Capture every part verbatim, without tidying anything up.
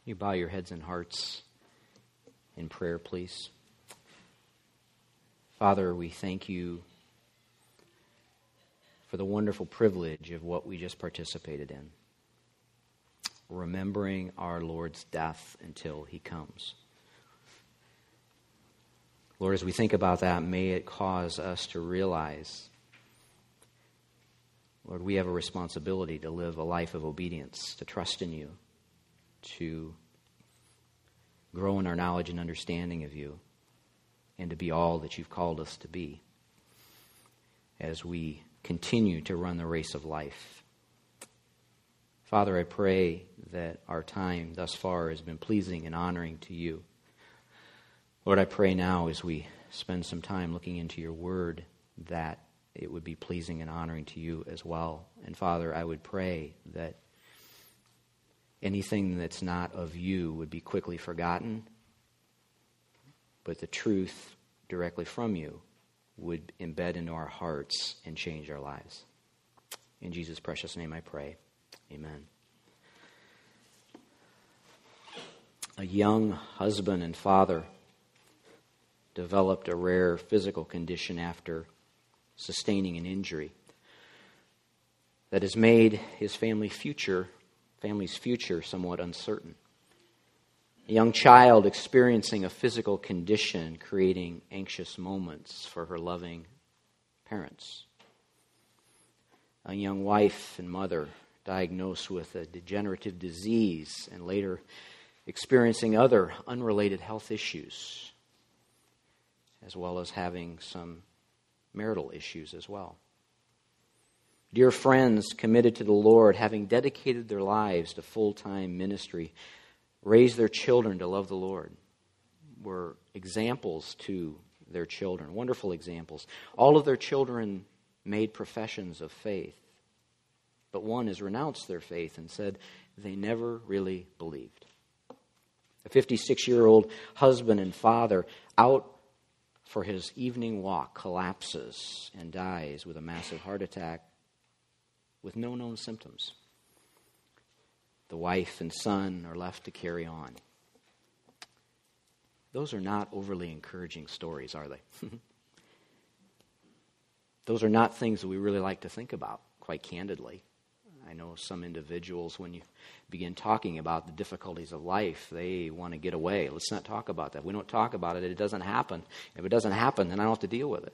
You bow your heads and hearts in prayer, please. Father, we thank you for the wonderful privilege of what we just participated in, remembering our Lord's death until he comes. Lord, as we think about that, may it cause us to realize, Lord, we have a responsibility to live a life of obedience, to trust in you, to grow in our knowledge and understanding of you, and to be all that you've called us to be as we continue to run the race of life. Father, I pray that our time thus far has been pleasing and honoring to you. Lord, I pray now as we spend some time looking into your word that it would be pleasing and honoring to you as well. And Father, I would pray that anything that's not of you would be quickly forgotten, but the truth directly from you would embed into our hearts and change our lives. In Jesus' precious name I pray. Amen. A young husband and father developed a rare physical condition after sustaining an injury that has made his family future, family's future somewhat uncertain. A young child experiencing a physical condition creating anxious moments for her loving parents. A young wife and mother diagnosed with a degenerative disease and later experiencing other unrelated health issues, as well as having some marital issues as well. Dear friends committed to the Lord, having dedicated their lives to full-time ministry, raised their children to love the Lord, were examples to their children, wonderful examples. All of their children made professions of faith, but one has renounced their faith and said they never really believed. A fifty-six-year-old husband and father out for his evening walk collapses and dies with a massive heart attack with no known symptoms. The wife and son are left to carry on. Those are not overly encouraging stories, are they? Those are not things that we really like to think about, quite candidly. I know some individuals, when you begin talking about the difficulties of life, they want to get away. Let's not talk about that. We don't talk about it. It doesn't happen. If it doesn't happen, then I don't have to deal with it.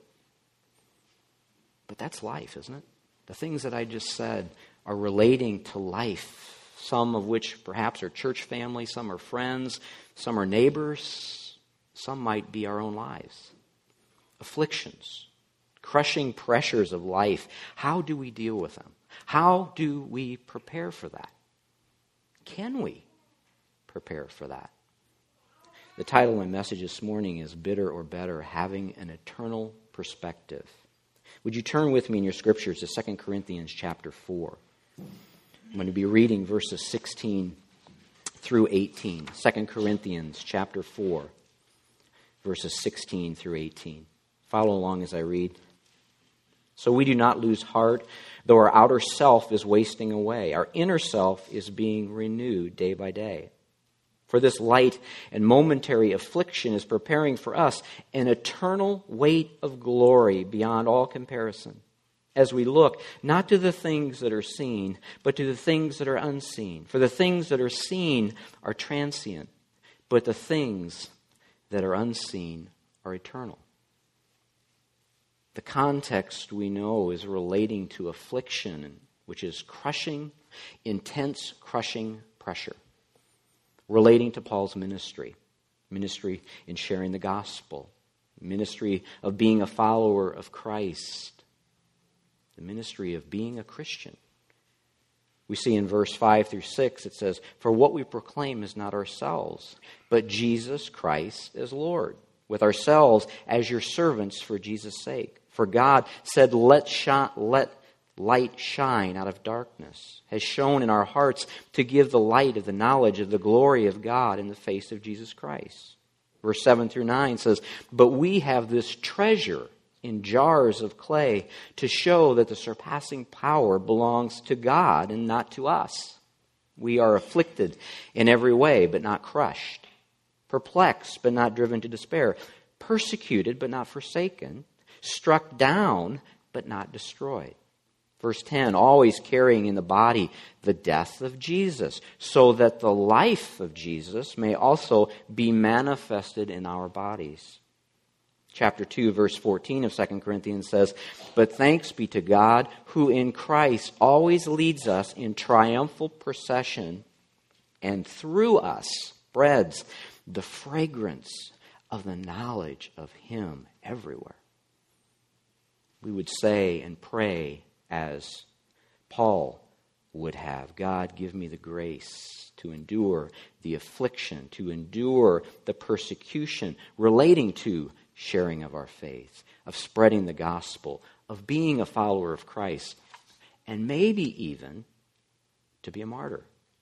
But that's life, isn't it? The things that I just said are relating to life, some of which perhaps are church family, some are friends, some are neighbors, some might be our own lives. Afflictions, crushing pressures of life. How do we deal with them? How do we prepare for that? Can we prepare for that? The title of my message this morning is Bitter or Better, Having an Eternal Perspective. Would you turn with me in your scriptures to Second Corinthians chapter four? I'm going to be reading verses sixteen through eighteen. Second Corinthians chapter four, verses sixteen through eighteen. Follow along as I read. So we do not lose heart, though our outer self is wasting away. Our inner self is being renewed day by day. For this light and momentary affliction is preparing for us an eternal weight of glory beyond all comparison, as we look not to the things that are seen, but to the things that are unseen. For the things that are seen are transient, but the things that are unseen are eternal. The context we know is relating to affliction, which is crushing, intense crushing pressure. Relating to Paul's ministry, ministry in sharing the gospel, ministry of being a follower of Christ, the ministry of being a Christian. We see in verse five through six, it says, "For what we proclaim is not ourselves, but Jesus Christ as Lord, with ourselves as your servants for Jesus' sake. For God said, let, shine, let light shine out of darkness, has shone in our hearts to give the light of the knowledge of the glory of God in the face of Jesus Christ." Verse seven through nine says, "But we have this treasure in jars of clay to show that the surpassing power belongs to God and not to us. We are afflicted in every way, but not crushed. Perplexed, but not driven to despair. Persecuted, but not forsaken. Struck down, but not destroyed. Verse ten, always carrying in the body the death of Jesus, so that the life of Jesus may also be manifested in our bodies. Chapter two, verse fourteen of Second Corinthians says, but thanks be to God, who in Christ always leads us in triumphal procession, and through us spreads the fragrance of the knowledge of Him everywhere. We would say and pray as Paul would have, God, give me the grace to endure the affliction, to endure the persecution relating to sharing of our faith, of spreading the gospel, of being a follower of Christ, and maybe even to be a martyr.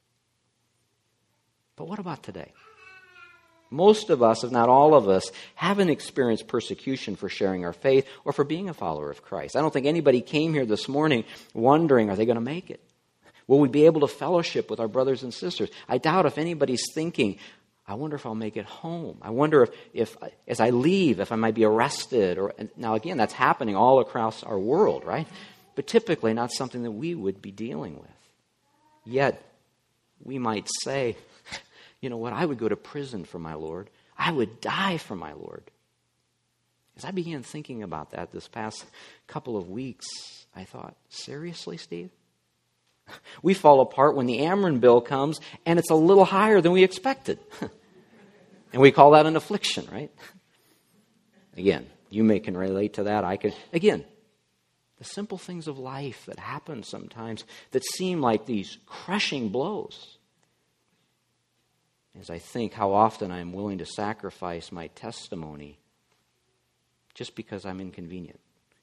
But what about today? Most of us, if not all of us, haven't experienced persecution for sharing our faith or for being a follower of Christ. I don't think anybody came here this morning wondering, are they going to make it? Will we be able to fellowship with our brothers and sisters? I doubt if anybody's thinking, I wonder if I'll make it home. I wonder if, if as I leave, if I might be arrested. Or now, again, that's happening all across our world, right? But typically not something that we would be dealing with. Yet, we might say, you know what, I would go to prison for my Lord. I would die for my Lord. As I began thinking about that this past couple of weeks, I thought, seriously, Steve? We fall apart when the Ameren bill comes and it's a little higher than we expected. And we call that an affliction, right? Again, you may can relate to that. I can. Again, the simple things of life that happen sometimes that seem like these crushing blows. As I think how often I am willing to sacrifice my testimony just because I'm inconvenient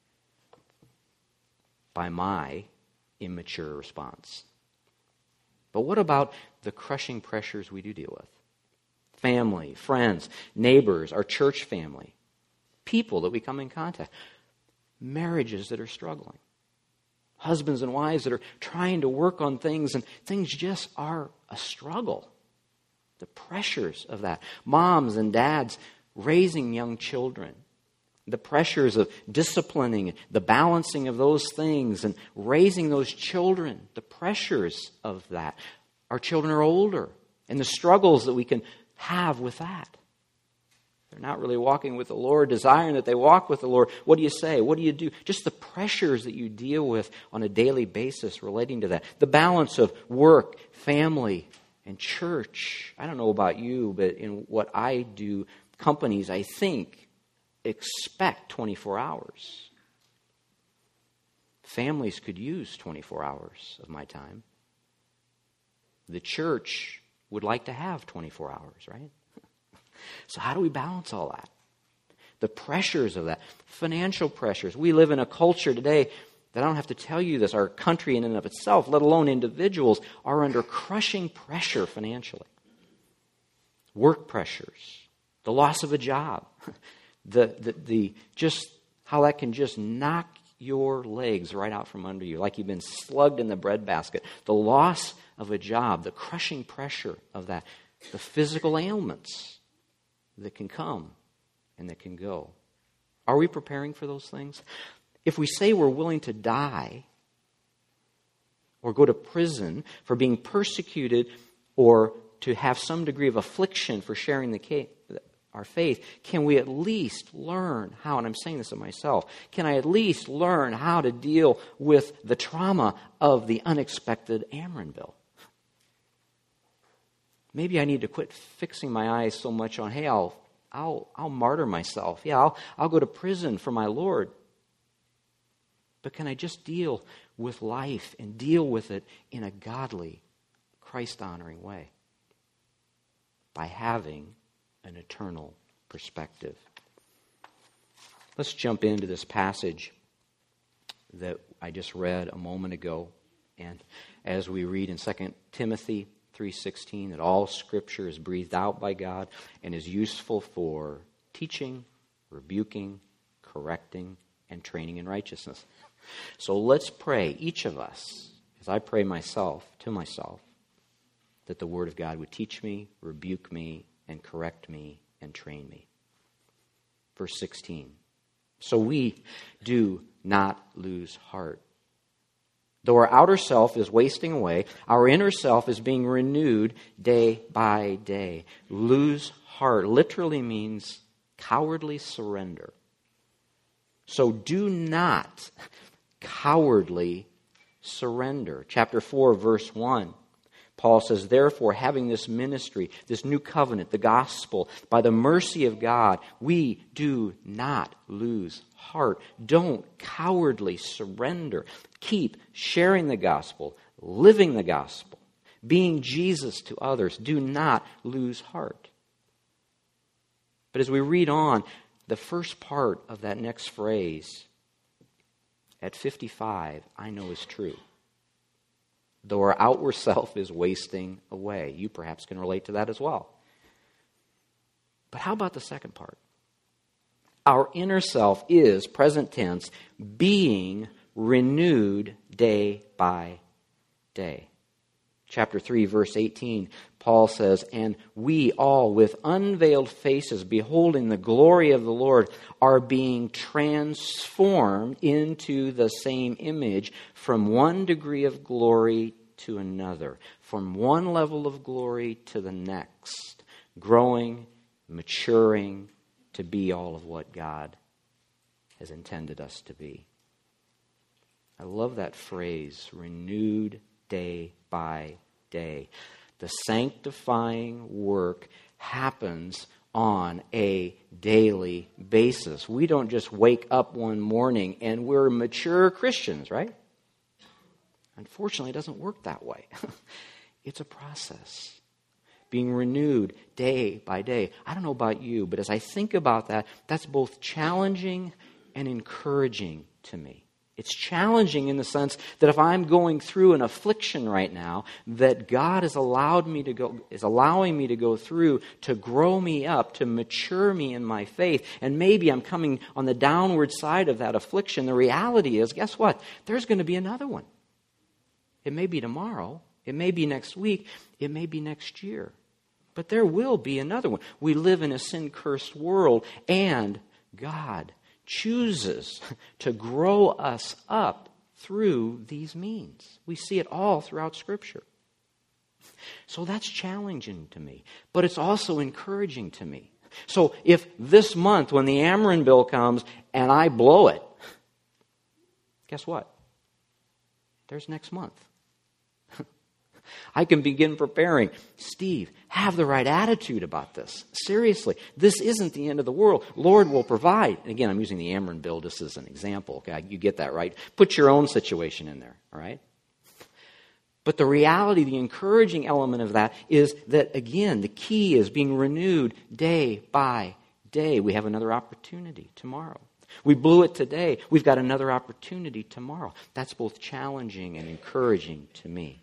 by my immature response. But what about the crushing pressures we do deal with? Family, friends, neighbors, our church family, people that we come in contact, marriages that are struggling, husbands and wives that are trying to work on things and things just are a struggle. The pressures of that. Moms and dads raising young children. The pressures of disciplining, the balancing of those things and raising those children. The pressures of that. Our children are older and the struggles that we can have with that. They're not really walking with the Lord, desiring that they walk with the Lord. What do you say? What do you do? Just the pressures that you deal with on a daily basis relating to that. The balance of work, family, and church. I don't know about you, but in what I do, companies, I think, expect twenty-four hours. Families could use twenty-four hours of my time. The church would like to have twenty-four hours, right? So how do we balance all that? The pressures of that. Financial pressures. We live in a culture today that I don't have to tell you this, our country in and of itself, let alone individuals, are under crushing pressure financially. Work pressures, the loss of a job, the, the, the just how that can just knock your legs right out from under you, like you've been slugged in the breadbasket. The loss of a job, the crushing pressure of that, the physical ailments that can come and that can go. Are we preparing for those things? If we say we're willing to die or go to prison for being persecuted or to have some degree of affliction for sharing the our faith, can we at least learn how, and I'm saying this of myself, can I at least learn how to deal with the trauma of the unexpected Ameren bill? Maybe I need to quit fixing my eyes so much on, hey, I'll I'll I'll martyr myself. Yeah, I'll I'll go to prison for my Lord. But can I just deal with life and deal with it in a godly, Christ-honoring way? By having an eternal perspective. Let's jump into this passage that I just read a moment ago. And as we read in Second Timothy three sixteen, that all Scripture is breathed out by God and is useful for teaching, rebuking, correcting, and training in righteousness. So let's pray, each of us, as I pray myself, to myself, that the Word of God would teach me, rebuke me, and correct me, and train me. Verse sixteen. So we do not lose heart. Though our outer self is wasting away, our inner self is being renewed day by day. Lose heart literally means cowardly surrender. So do not cowardly surrender. Chapter four, verse one. Paul says, therefore, having this ministry, this new covenant, the gospel, by the mercy of God, we do not lose heart. Don't cowardly surrender. Keep sharing the gospel, living the gospel, being Jesus to others. Do not lose heart. But as we read on, the first part of that next phrase, at fifty-five, I know is true. Though our outward self is wasting away. You perhaps can relate to that as well. But how about the second part? Our inner self is, present tense, being renewed day by day. Chapter three, verse eighteen, Paul says, and we all with unveiled faces, beholding the glory of the Lord, are being transformed into the same image from one degree of glory to another, from one level of glory to the next, growing, maturing to be all of what God has intended us to be. I love that phrase, renewed day by day. The sanctifying work happens on a daily basis. We don't just wake up one morning and we're mature Christians, right? Unfortunately, it doesn't work that way. It's a process. Being renewed day by day. I don't know about you, but as I think about that, that's both challenging and encouraging to me. It's challenging in the sense that if I'm going through an affliction right now, that God has allowed me to go, is allowing me to go through to grow me up, to mature me in my faith. And maybe I'm coming on the downward side of that affliction. The reality is, guess what? There's going to be another one. It may be tomorrow. It may be next week. It may be next year. But there will be another one. We live in a sin-cursed world, and God chooses to grow us up through these means. We see it all throughout Scripture. So that's challenging to me, but it's also encouraging to me. So if this month when the Ameren bill comes and I blow it, guess what? There's next month. I can begin preparing. Steve, have the right attitude about this. Seriously, this isn't the end of the world. Lord will provide. And again, I'm using the Ameren bill just as an example. Okay, you get that, right? Put your own situation in there, all right? But the reality, the encouraging element of that is that, again, the key is being renewed day by day. We have another opportunity tomorrow. We blew it today. We've got another opportunity tomorrow. That's both challenging and encouraging to me.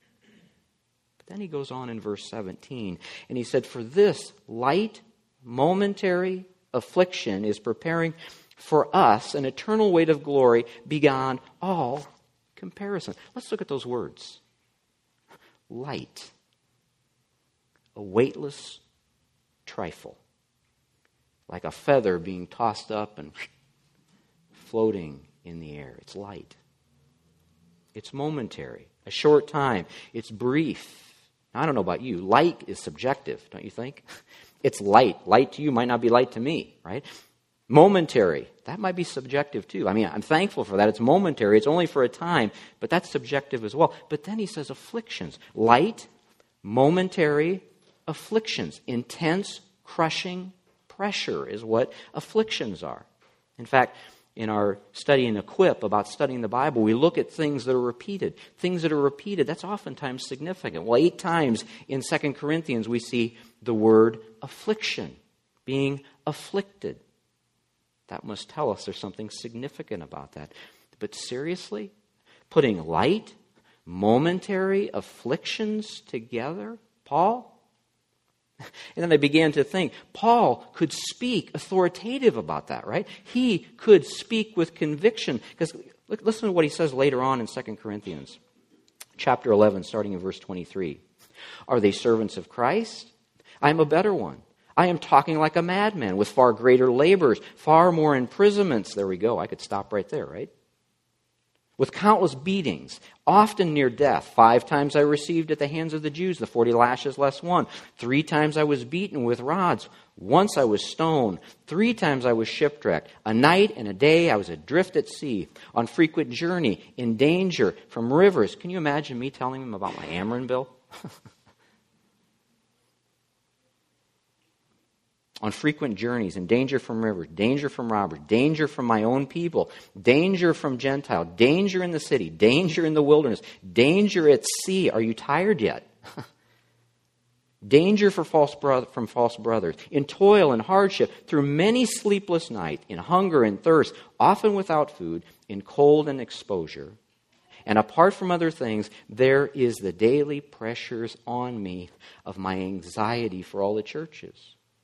Then he goes on in verse seventeen, and he said, for this light, momentary affliction is preparing for us an eternal weight of glory beyond all comparison. Let's look at those words. Light. A weightless trifle. Like a feather being tossed up and floating in the air. It's light. It's momentary. A short time. It's brief. I don't know about you. Light is subjective, don't you think? It's light. Light to you might not be light to me, right? Momentary. That might be subjective too. I mean, I'm thankful for that. It's momentary. It's only for a time, but that's subjective as well. But then he says afflictions. Light, momentary afflictions. Intense, crushing pressure is what afflictions are. In fact, in our study in Equip about studying the Bible, we look at things that are repeated. Things that are repeated, that's oftentimes significant. Well, eight times in Second Corinthians we see the word affliction, being afflicted. That must tell us there's something significant about that. But seriously, putting light, momentary afflictions together, Paul? And then I began to think, Paul could speak authoritative about that, right? He could speak with conviction. Because listen to what he says later on in Second Corinthians, chapter eleven, starting in verse twenty-three. Are they servants of Christ? I am a better one. I am talking like a madman with far greater labors, far more imprisonments. There we go. I could stop right there, right? With countless beatings, often near death. Five times I received at the hands of the Jews the forty lashes less one. Three times I was beaten with rods. Once I was stoned. Three times I was shipwrecked. A night and a day I was adrift at sea, on frequent journey, in danger from rivers. Can you imagine me telling him about my Ameren bill? On frequent journeys, in danger from rivers, danger from robbers, danger from my own people, danger from Gentile, danger in the city, danger in the wilderness, danger at sea. Are you tired yet? Danger for false bro- from false brothers, in toil and hardship, through many sleepless nights, in hunger and thirst, often without food, in cold and exposure. And apart from other things, there is the daily pressures on me of my anxiety for all the churches.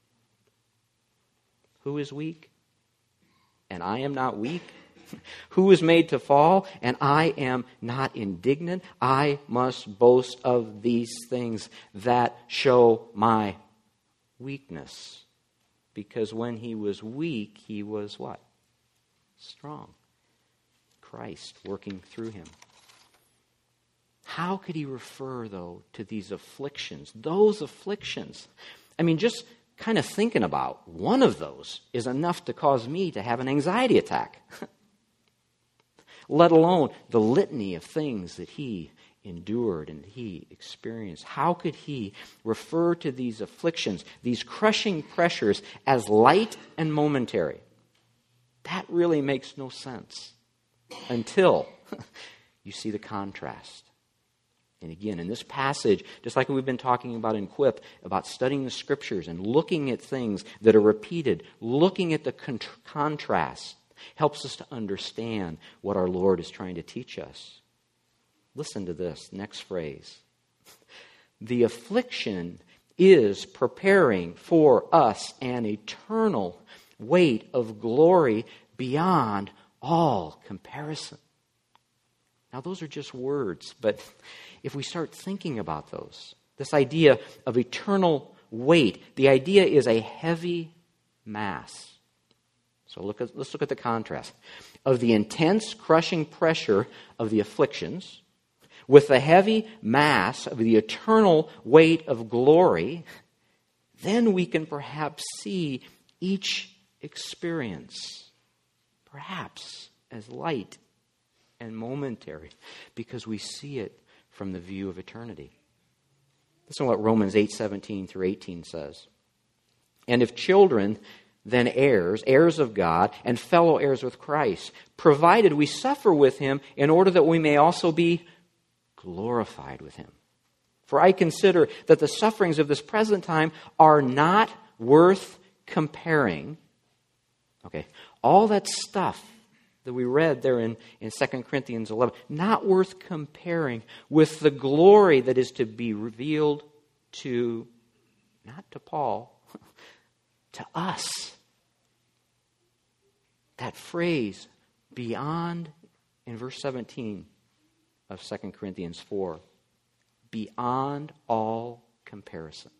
Who is weak? And I am not weak. Who is made to fall? And I am not indignant. I must boast of these things that show my weakness. Because when he was weak, he was what? Strong. Christ working through him. How could he refer, though, to these afflictions? Those afflictions. I mean, just kind of thinking about one of those is enough to cause me to have an anxiety attack. Let alone the litany of things that he endured and he experienced. How could he refer to these afflictions, these crushing pressures, as light and momentary? That really makes no sense until you see the contrast. And again, in this passage, just like we've been talking about in Quip, about studying the Scriptures and looking at things that are repeated, looking at the con- contrast, helps us to understand what our Lord is trying to teach us. Listen to this next phrase. The affliction is preparing for us an eternal weight of glory beyond all comparison. Now, those are just words, but if we start thinking about those, this idea of eternal weight, the idea is a heavy mass. So look at, let's look at the contrast of the intense, crushing pressure of the afflictions with the heavy mass of the eternal weight of glory. Then we can perhaps see each experience, perhaps as light and momentary, because we see it from the view of eternity. Listen to what Romans eight seventeen through eighteen says. And if children, then heirs, heirs of God, and fellow heirs with Christ, provided we suffer with him in order that we may also be glorified with him. For I consider that the sufferings of this present time are not worth comparing. Okay, all that stuff that we read there in, in Second Corinthians eleven, not worth comparing with the glory that is to be revealed to, not to Paul, to us. That phrase, beyond, in verse seventeen of Second Corinthians four, beyond all comparison.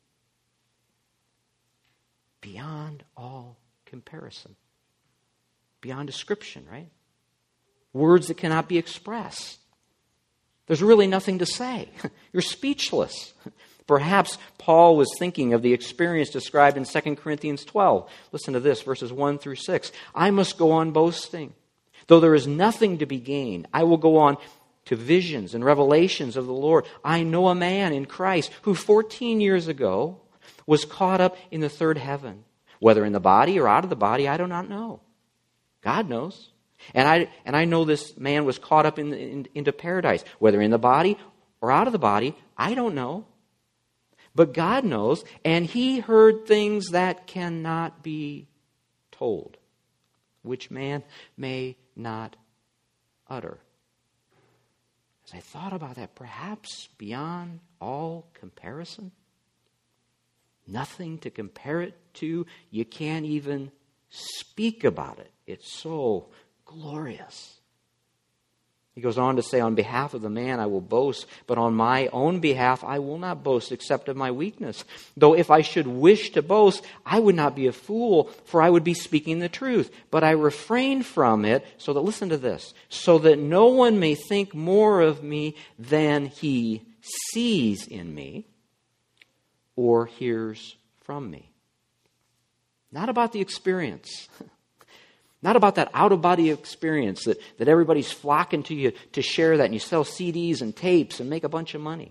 Beyond all comparison. Beyond description, right? Words that cannot be expressed. There's really nothing to say. You're speechless. Perhaps Paul was thinking of the experience described in Second Corinthians twelve. Listen to this, verses one through six. I must go on boasting. Though there is nothing to be gained, I will go on to visions and revelations of the Lord. I know a man in Christ who fourteen years ago was caught up in the third heaven. Whether in the body or out of the body, I do not know. God knows. And I and I know this man was caught up in, in, into paradise. Whether in the body or out of the body, I don't know. But God knows, and he heard things that cannot be told, which man may not utter. As I thought about that, perhaps beyond all comparison, nothing to compare it to, you can't even speak about it. It's so glorious. He goes on to say, on behalf of the man I will boast, but on my own behalf I will not boast except of my weakness. Though if I should wish to boast, I would not be a fool, for I would be speaking the truth. But I refrain from it, so that, listen to this, so that no one may think more of me than he sees in me or hears from me. Not about the experience. Not about that out-of-body experience that, that everybody's flocking to you to share that and you sell C Ds and tapes and make a bunch of money.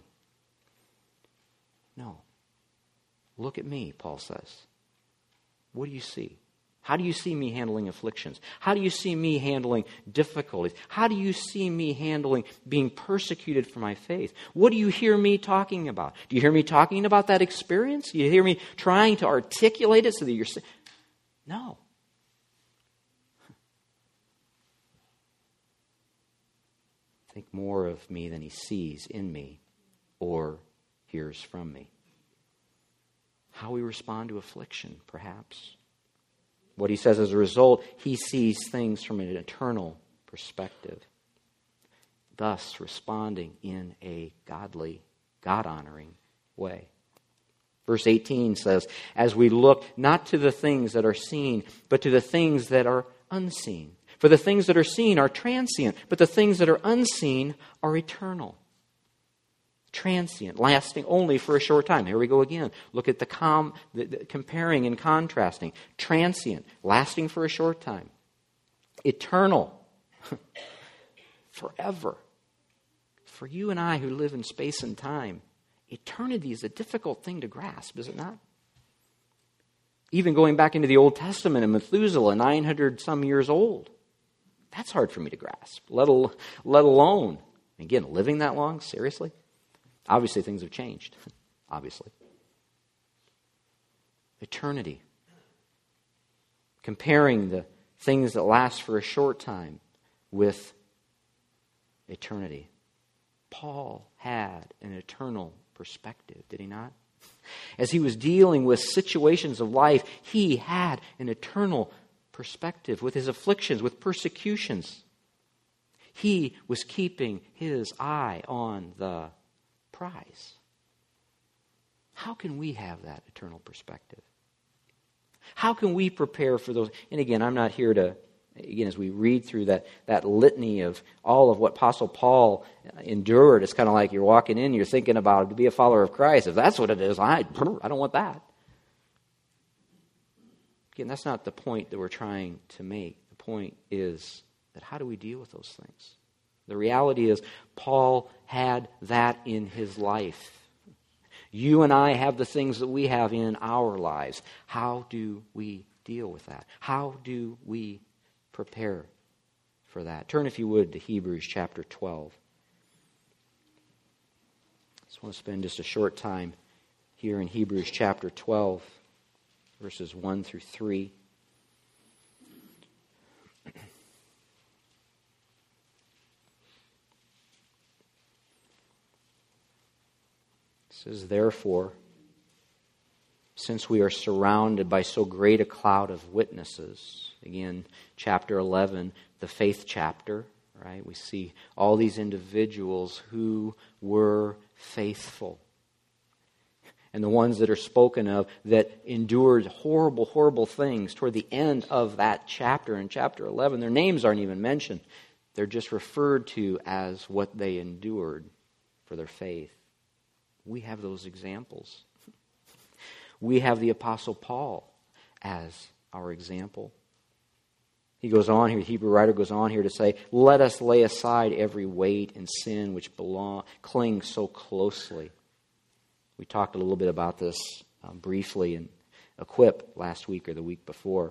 No. Look at me, Paul says. What do you see? How do you see me handling afflictions? How do you see me handling difficulties? How do you see me handling being persecuted for my faith? What do you hear me talking about? Do you hear me talking about that experience? Do you hear me trying to articulate it so that you're... No. Think more of me than he sees in me or hears from me. How we respond to affliction, perhaps. What he says as a result, he sees things from an eternal perspective, thus responding in a godly, God-honoring way. Verse eighteen says, as we look not to the things that are seen, but to the things that are unseen. For the things that are seen are transient, but the things that are unseen are eternal. Transient, lasting only for a short time. Here we go again. Look at the, com, the, the comparing and contrasting. Transient, lasting for a short time. Eternal, forever. For you and I who live in space and time, eternity is a difficult thing to grasp, is it not? Even going back into the Old Testament and Methuselah, nine hundred some years old. That's hard for me to grasp, let, al- let alone, again, living that long, seriously? Obviously, things have changed, obviously. Eternity. Comparing the things that last for a short time with eternity. Paul had an eternal perspective, did he not? As he was dealing with situations of life, he had an eternal perspective with his afflictions, with persecutions. He was keeping his eye on the prize. How can we have that eternal perspective? How can we prepare for those? And again, I'm not here to, again, as we read through that, that litany of all of what Apostle Paul endured, it's kind of like you're walking in, you're thinking about to be a follower of Christ. If that's what it is, I, I don't want that. Again, that's not the point that we're trying to make. The point is that how do we deal with those things? The reality is Paul had that in his life. You and I have the things that we have in our lives. How do we deal with that? How do we prepare for that? Turn, if you would, to Hebrews chapter twelve. I just want to spend just a short time here in Hebrews chapter twelve. Verses one through three. It says, therefore, since we are surrounded by so great a cloud of witnesses, again, chapter eleven, the faith chapter, right? We see all these individuals who were faithful. And the ones that are spoken of that endured horrible, horrible things toward the end of that chapter, in chapter eleven, their names aren't even mentioned. They're just referred to as what they endured for their faith. We have those examples. We have the Apostle Paul as our example. He goes on here, the Hebrew writer goes on here to say, let us lay aside every weight and sin which belong, clings so closely. We talked a little bit about this um, briefly in Equip last week or the week before.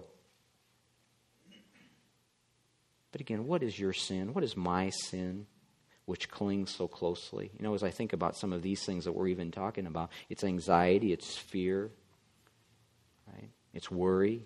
But again, what is your sin? What is my sin which clings so closely? You know, as I think about some of these things that we're even talking about, it's anxiety, it's fear, right? It's worry.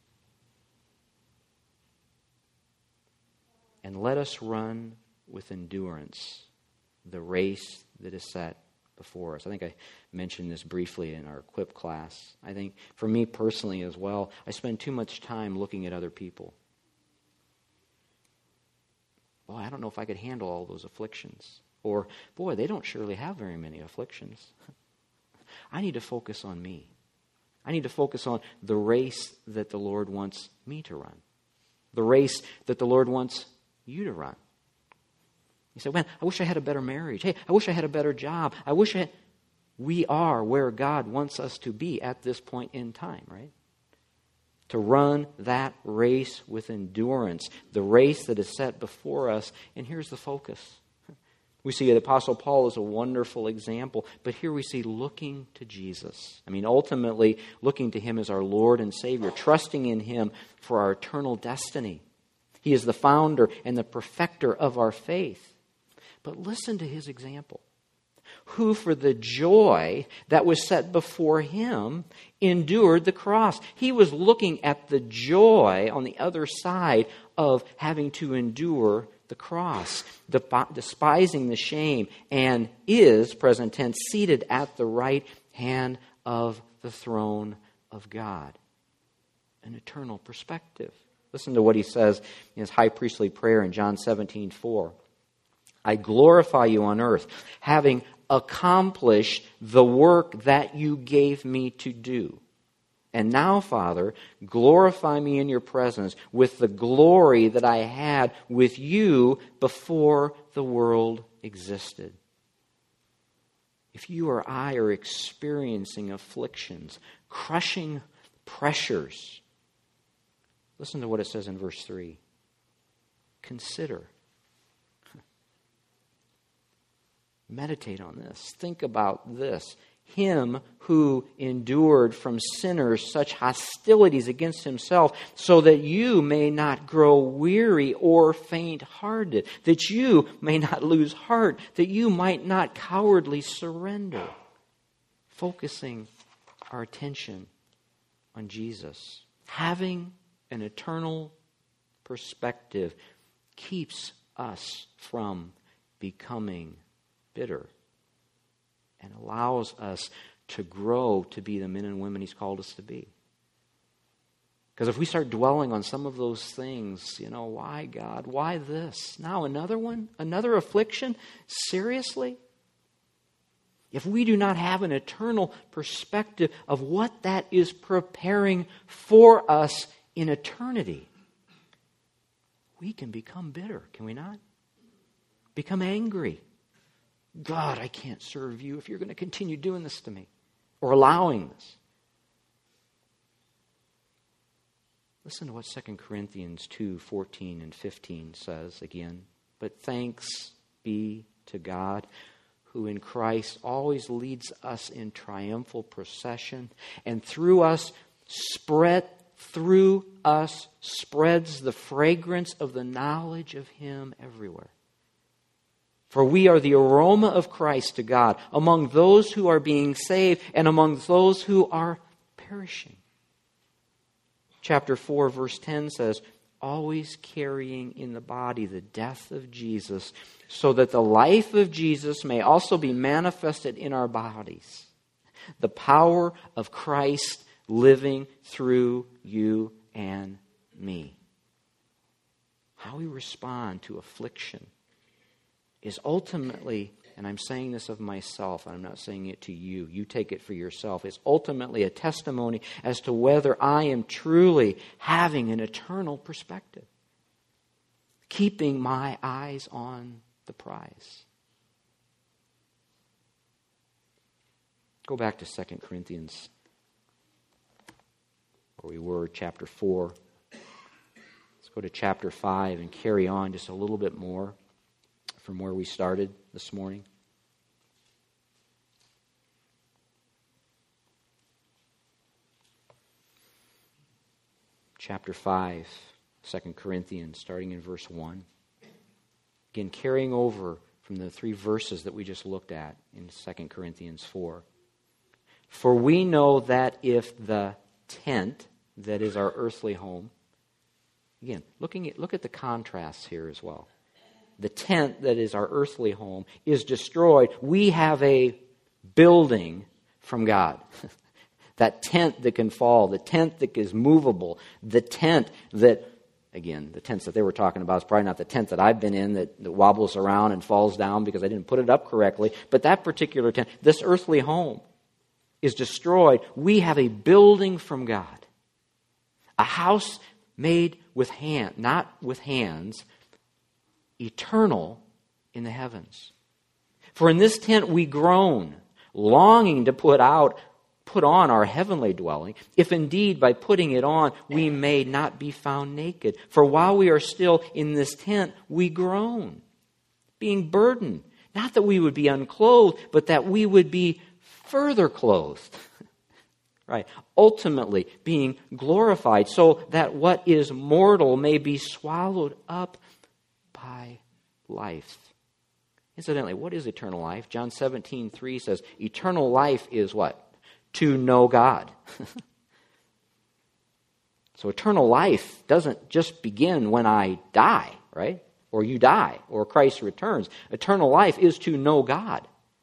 And let us run with endurance the race that is set before us. I think I mentioned this briefly in our Equip class. I think for me personally as well, I spend too much time looking at other people. boy, I don't know if I could handle all those afflictions. Or, boy, they don't surely have very many afflictions. I need to focus on me. I need to focus on the race that the Lord wants me to run. The race that the Lord wants you to run. You say, man, I wish I had a better marriage. Hey, I wish I had a better job. I wish I had... We are where God wants us to be at this point in time, right? To run that race with endurance, the race that is set before us. And here's the focus. We see the Apostle Paul as a wonderful example, but here we see looking to Jesus. I mean, ultimately, looking to Him as our Lord and Savior, trusting in Him for our eternal destiny. He is the founder and the perfecter of our faith. But listen to His example. Who for the joy that was set before Him endured the cross. He was looking at the joy on the other side of having to endure the cross, despising the shame, and is, present tense, seated at the right hand of the throne of God. An eternal perspective. Listen to what he says in his high priestly prayer in John seventeen four. I glorify you on earth, having accomplished the work that you gave me to do. And now, Father, glorify me in your presence with the glory that I had with you before the world existed. If you or I are experiencing afflictions, crushing pressures, listen to what it says in verse three. Consider. Meditate on this. Think about this. Him who endured from sinners such hostilities against himself, so that you may not grow weary or faint-hearted, that you may not lose heart, that you might not cowardly surrender. Focusing our attention on Jesus. Having an eternal perspective keeps us from becoming bitter, and allows us to grow to be the men and women He's called us to be. Because if we start dwelling on some of those things, you know, why God? Why this? Now another one? Another affliction? Seriously? If we do not have an eternal perspective of what that is preparing for us in eternity, we can become bitter, can we not? Become angry. God, I can't serve you if you're going to continue doing this to me or allowing this. Listen to what Second Corinthians two fourteen and fifteen says again. But thanks be to God, who in Christ always leads us in triumphal procession, and through us spread through us spreads the fragrance of the knowledge of Him everywhere. For we are the aroma of Christ to God among those who are being saved and among those who are perishing. Chapter four, verse ten says, always carrying in the body the death of Jesus, so that the life of Jesus may also be manifested in our bodies. The power of Christ living through you and me. How we respond to affliction is ultimately, and I'm saying this of myself, and I'm not saying it to you, you take it for yourself, it's ultimately a testimony as to whether I am truly having an eternal perspective, keeping my eyes on the prize. Go back to Second Corinthians, where we were, chapter four. Let's go to chapter five and carry on just a little bit more from where we started this morning. Chapter five, Second Corinthians, starting in verse one. Again, carrying over from the three verses that we just looked at in Second Corinthians four. For we know that if the tent, that is our earthly home, again, looking at, look at the contrasts here as well. The tent that is our earthly home is destroyed. We have a building from God. That tent that can fall, the tent that is movable, the tent that Again, the tents that they were talking about is probably not the tent that I've been in that, that wobbles around and falls down because I didn't put it up correctly. But that particular tent, this earthly home, is destroyed. We have a building from God. A house made with hand, not with hands, eternal in the heavens. For in this tent we groan, longing to put out put on our heavenly dwelling, if indeed by putting it on we may not be found naked. For while we are still in this tent, we groan, being burdened. Not that we would be unclothed, but that we would be further clothed. Right? Ultimately being glorified, so that what is mortal may be swallowed up by life. Incidentally, what is eternal life? John seventeen three says, eternal life is what? To know God. So eternal life doesn't just begin when I die, right? Or you die, or Christ returns. Eternal life is to know God.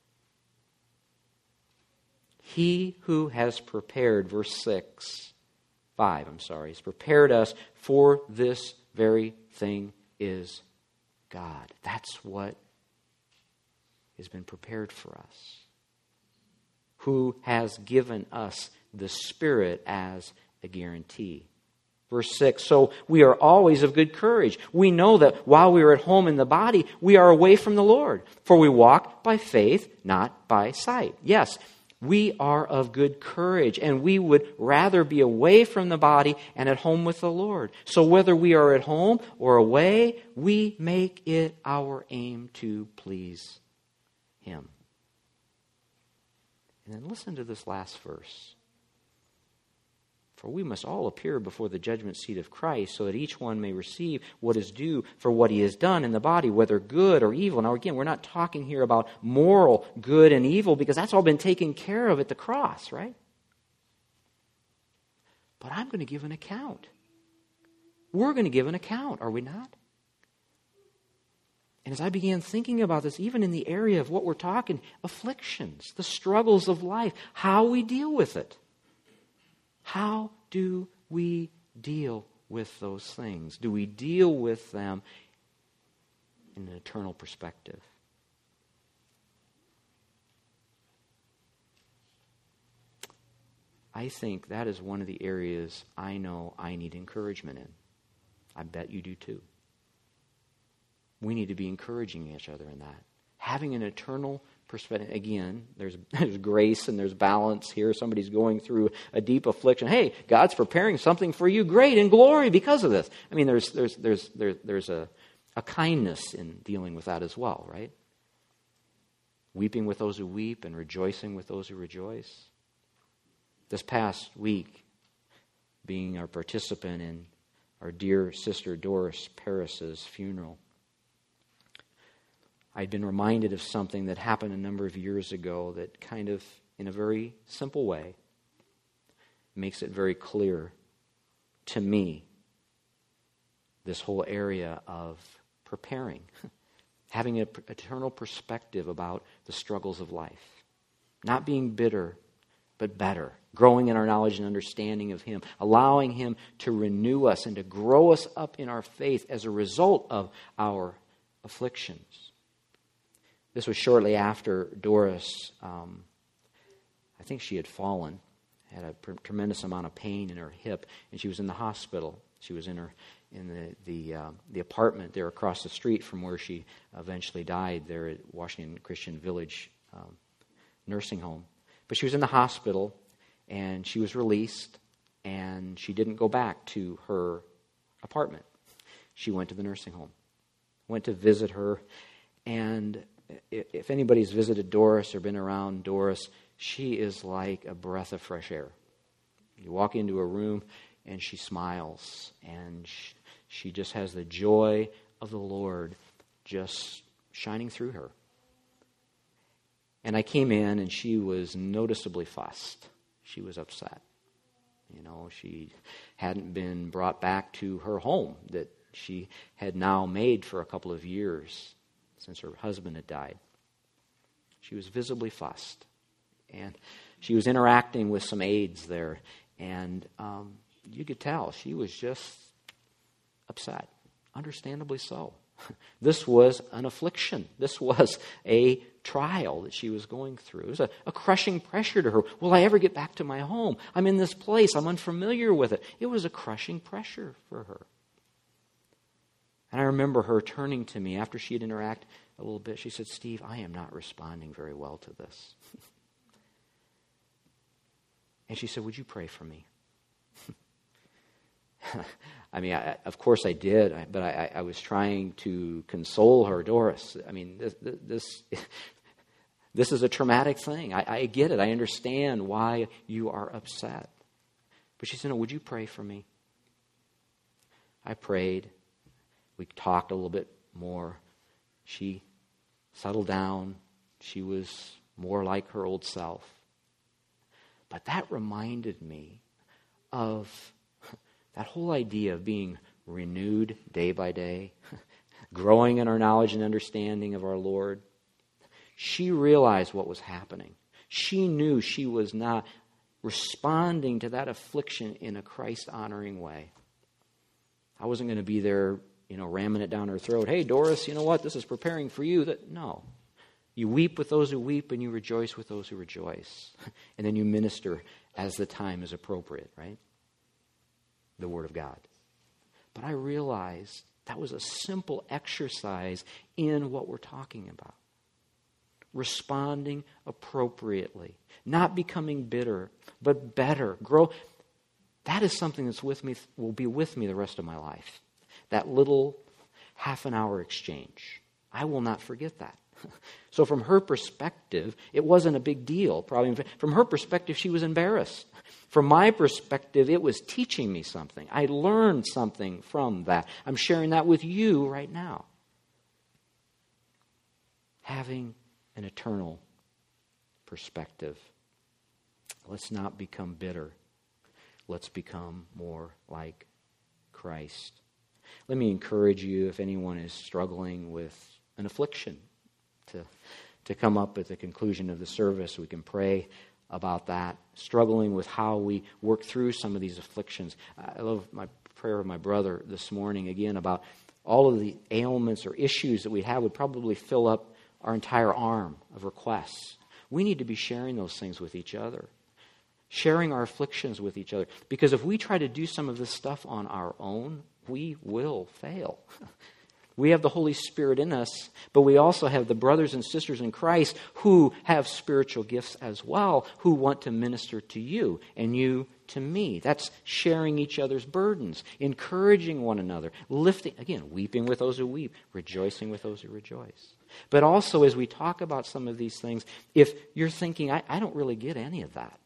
He who has prepared, verse six, five, I'm sorry, has prepared us for this very thing is God. That's what has been prepared for us. Who has given us the Spirit as a guarantee. Verse six, so we are always of good courage. We know that while we are at home in the body, we are away from the Lord. For we walk by faith, not by sight. Yes, we are of good courage, and we would rather be away from the body and at home with the Lord. So whether we are at home or away, we make it our aim to please Him. And then listen to this last verse. For we must all appear before the judgment seat of Christ, so that each one may receive what is due for what he has done in the body, whether good or evil. Now again, we're not talking here about moral good and evil, because that's all been taken care of at the cross, right? But I'm going to give an account. We're going to give an account, are we not? And as I began thinking about this, even in the area of what we're talking, afflictions, the struggles of life, how we deal with it. How do we deal with those things? Do we deal with them in an eternal perspective? I think that is one of the areas I know I need encouragement in. I bet you do too. We need to be encouraging each other in that. Having an eternal perspective. Again, there's, there's grace and there's balance here. Somebody's going through a deep affliction. Hey, God's preparing something for you great in glory because of this. I mean, there's there's there's there's, there's a, a kindness in dealing with that as well, right? Weeping with those who weep and rejoicing with those who rejoice. This past week, being our participant in our dear sister Doris Paris's funeral, I'd been reminded of something that happened a number of years ago that kind of, in a very simple way, makes it very clear to me this whole area of preparing, having an eternal perspective about the struggles of life, not being bitter, but better, growing in our knowledge and understanding of Him, allowing Him to renew us and to grow us up in our faith as a result of our afflictions. This was shortly after Doris, um, I think she had fallen, had a pr- tremendous amount of pain in her hip, and she was in the hospital. She was in her in the the, uh, the apartment there across the street from where she eventually died there at Washington Christian Village um, nursing home. But she was in the hospital, and she was released, and she didn't go back to her apartment. She went to the nursing home, went to visit her, and if anybody's visited Doris or been around Doris, she is like a breath of fresh air. You walk into a room and she smiles, and she, she just has the joy of the Lord just shining through her. And I came in and she was noticeably fussed. She was upset. You know, she hadn't been brought back to her home that she had now made for a couple of years since her husband had died. She was visibly fussed. And she was interacting with some aides there. And um, you could tell she was just upset. Understandably so. This was an affliction. This was a trial that she was going through. It was a, a crushing pressure to her. Will I ever get back to my home? I'm in this place. I'm unfamiliar with it. It was a crushing pressure for her. And I remember her turning to me after she had interacted a little bit. She said, Steve, I am not responding very well to this. And she said, would you pray for me? I mean, I, of course I did, but I, I was trying to console her. Doris, I mean, this this, this is a traumatic thing. I, I get it. I understand why you are upset. But she said, no, would you pray for me? I prayed. We talked a little bit more. She settled down. She was more like her old self. But that reminded me of that whole idea of being renewed day by day, growing in our knowledge and understanding of our Lord. She realized what was happening. She knew she was not responding to that affliction in a Christ-honoring way. I wasn't going to be there, you know, ramming it down her throat. Hey, Doris, you know what? This is preparing for you. That no. You weep with those who weep and you rejoice with those who rejoice. And then you minister as the time is appropriate, right? The Word of God. But I realized that was a simple exercise in what we're talking about. Responding appropriately. Not becoming bitter, but better. Grow. That is something that's with me, will be with me the rest of my life. That little half an hour exchange. I will not forget that. So from her perspective, it wasn't a big deal. Probably from her perspective, she was embarrassed. From my perspective, it was teaching me something. I learned something from that. I'm sharing that with you right now. Having an eternal perspective. Let's not become bitter. Let's become more like Christ. Let me encourage you, if anyone is struggling with an affliction, to, to come up at the conclusion of the service. We can pray about that, struggling with how we work through some of these afflictions. I love my prayer of my brother this morning, again, about all of the ailments or issues that we have would probably fill up our entire arm of requests. We need to be sharing those things with each other, sharing our afflictions with each other. Because if we try to do some of this stuff on our own, we will fail. We have the Holy Spirit in us, but we also have the brothers and sisters in Christ who have spiritual gifts as well, who want to minister to you and you to me. That's sharing each other's burdens, encouraging one another, lifting, again, weeping with those who weep, rejoicing with those who rejoice. But also, as we talk about some of these things, if you're thinking, I, I don't really get any of that.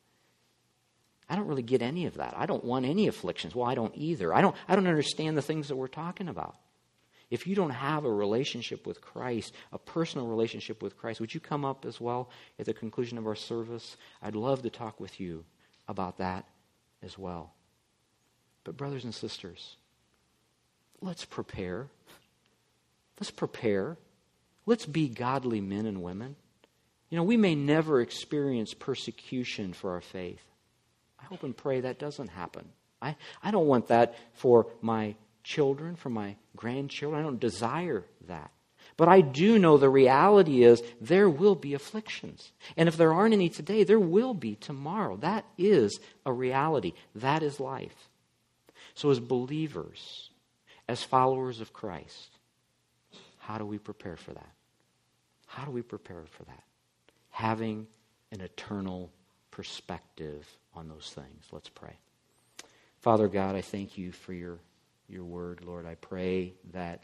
I don't really get any of that. I don't want any afflictions. Well, I don't either. I don't, I don't understand the things that we're talking about. If you don't have a relationship with Christ, a personal relationship with Christ, would you come up as well at the conclusion of our service? I'd love to talk with you about that as well. But brothers and sisters, let's prepare. Let's prepare. Let's be godly men and women. You know, we may never experience persecution for our faith. I hope and pray that doesn't happen. I, I don't want that for my children, for my grandchildren. I don't desire that. But I do know the reality is there will be afflictions. And if there aren't any today, there will be tomorrow. That is a reality. That is life. So as believers, as followers of Christ, how do we prepare for that? How do we prepare for that? Having an eternal perspective on those things. Let's pray. Father God, I thank you for your your word, Lord. I pray that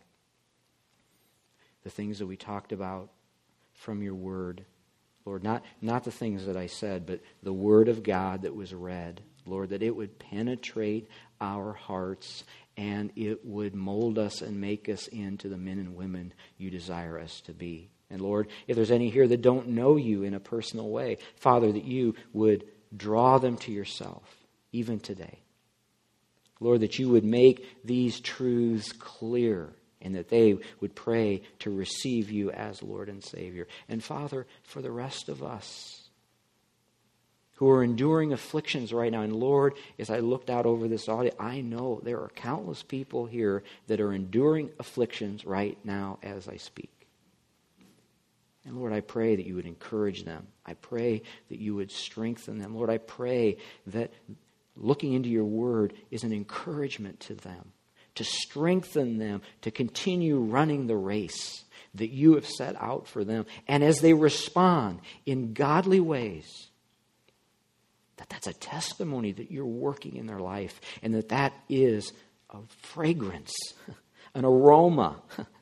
the things that we talked about from your word, Lord, not, not the things that I said, but the word of God that was read, Lord, that it would penetrate our hearts and it would mold us and make us into the men and women you desire us to be. And Lord, if there's any here that don't know you in a personal way, Father, that you would draw them to yourself, even today. Lord, that you would make these truths clear and that they would pray to receive you as Lord and Savior. And Father, for the rest of us, who are enduring afflictions right now. And Lord, as I looked out over this audience, I know there are countless people here that are enduring afflictions right now as I speak. And Lord, I pray that you would encourage them. I pray that you would strengthen them. Lord, I pray that looking into your word is an encouragement to them, to strengthen them, to continue running the race that you have set out for them. And as they respond in godly ways, that that's a testimony that you're working in their life, and that that is a fragrance, an aroma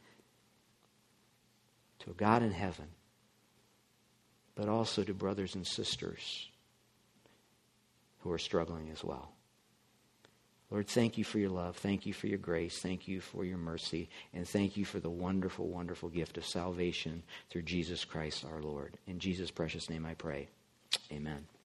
to a God in heaven, but also to brothers and sisters who are struggling as well. Lord, thank you for your love. Thank you for your grace. Thank you for your mercy. And thank you for the wonderful, wonderful gift of salvation through Jesus Christ our Lord. In Jesus' precious name I pray. Amen.